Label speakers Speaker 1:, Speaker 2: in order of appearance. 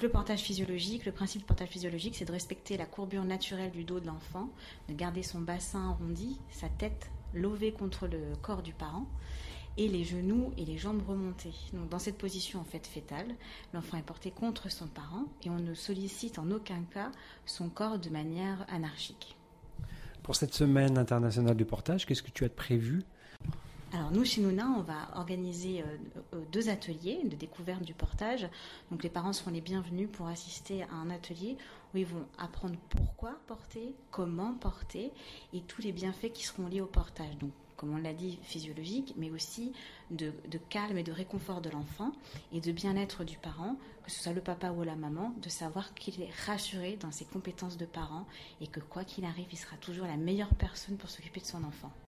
Speaker 1: Donc le portage physiologique, le principe du portage physiologique, c'est de respecter la courbure naturelle du dos de l'enfant, de garder son bassin arrondi, sa tête levée contre le corps du parent, et les genoux et les jambes remontées. Donc dans cette position en fait fétale, l'enfant est porté contre son parent et on ne sollicite en aucun cas son corps de manière anarchique.
Speaker 2: Pour cette semaine internationale du portage, qu'est-ce que tu as de prévu ?
Speaker 1: Alors nous, chez Nouna, on va organiser 2 ateliers de découverte du portage. Donc les parents seront les bienvenus pour assister à un atelier où ils vont apprendre pourquoi porter, comment porter et tous les bienfaits qui seront liés au portage. Donc comme on l'a dit, physiologique, mais aussi de calme et de réconfort de l'enfant et de bien-être du parent, que ce soit le papa ou la maman, de savoir qu'il est rassuré dans ses compétences de parent et que quoi qu'il arrive, il sera toujours la meilleure personne pour s'occuper de son enfant.